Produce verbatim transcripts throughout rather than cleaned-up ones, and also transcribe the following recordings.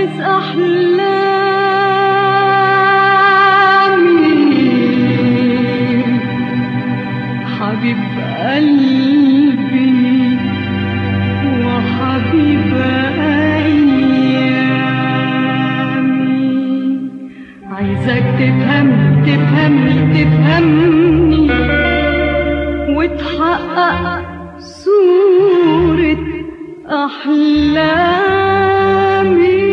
فارس أحلامي، حبيب قلبي وحبيب أيامي. عايزك تفهمني تفهمني تفهمني وتحقق صورة أحلامي.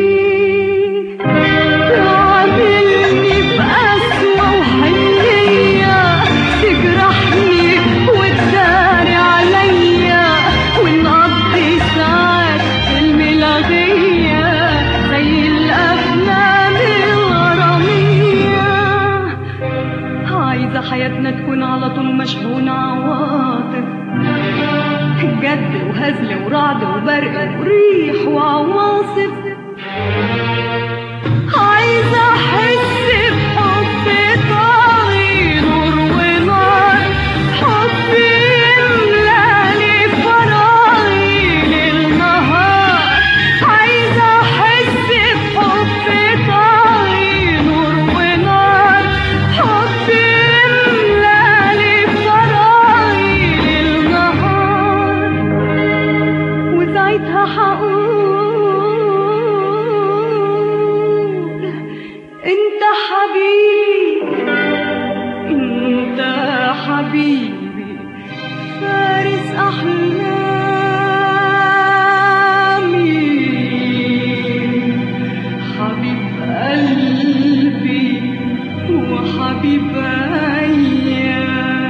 تعاملني بقسوة وحنية، تجرحني وتداري عليا، ونقضي ساعات في الملاغية زي الأفلام الغرامية. عايزة حياتنا تكون على طول مشحونة عواطف، جد وهزل ورعد وبرق وريح وعواصف. عايزة أحس بحب طاغي، نور ونار، حب يملالي فراغي ليل نهار. عايزة أحس بحب طاغي، نور ونار، حب يملالي فراغي ليل نهار. وساعتها هقول انت حبيبي، انت حبيبي فارس أحلامي، حبيب قلبي وحبيب أيامي.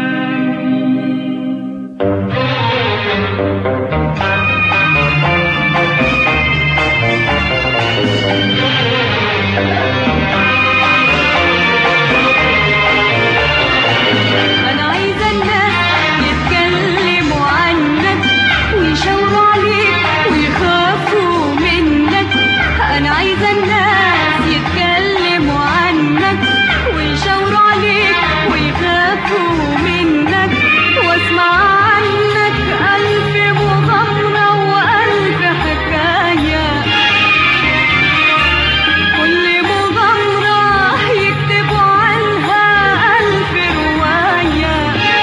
أنا عايزة الناس يتكلموا عنك ويشاوروا عليك ويخافوا منك. أنا عايزة الناس يتكلموا عنك ويشاوروا عليك ويخافوا منك، واسمع عنك ألف مغامرة وألف حكاية. كل مغامرة يكتبوا عنها ألف رواية،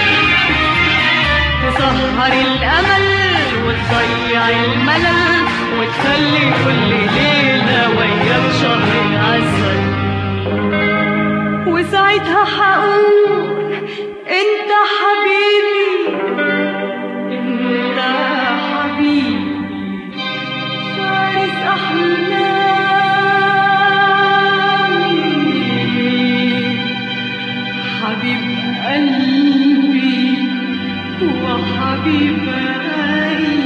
تسهر الأمل وتضيع الملل وتخلي كل ليلة وياك شهر العسل. وساعتها هقول انت حبيبي، انت حبيبي فارس أحلامي، حبيب قلبي وحبيب أيامي.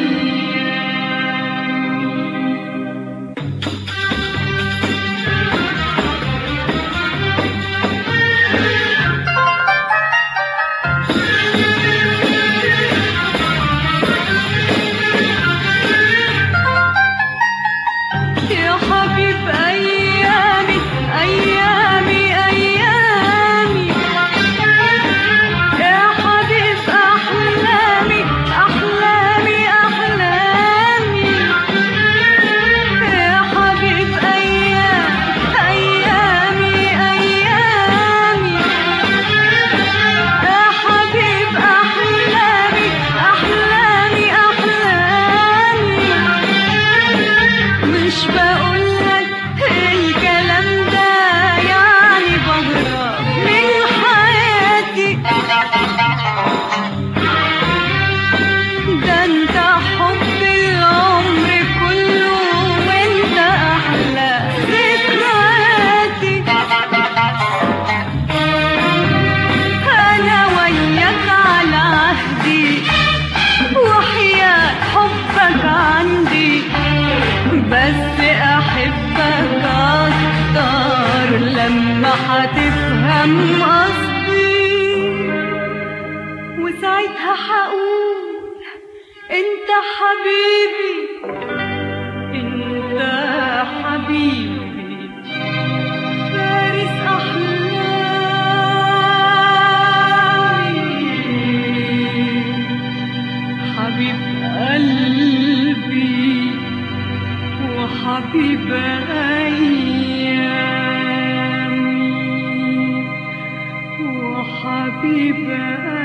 يا حبيب أيامي أيامي أيامي، يا حبيب أحلامي أحلامي أحلامي، يا حبيب أيامي أيامي أيامي، يا حبيب أحلامي أحلامي أحلامي. مش بقولك الكلام ده يعني بهرب من حياتي، ده انت حب العمر كله وانت احلى ذكرياتي. انا وياك على عهدي وحياة حبك عندي، بس احبك اكتر لما هتفهم قصدي. وساعتها هقول انت حبيبي، انت حبيبي فارس أحلامي، حبيب قلبي وحبيب في بالي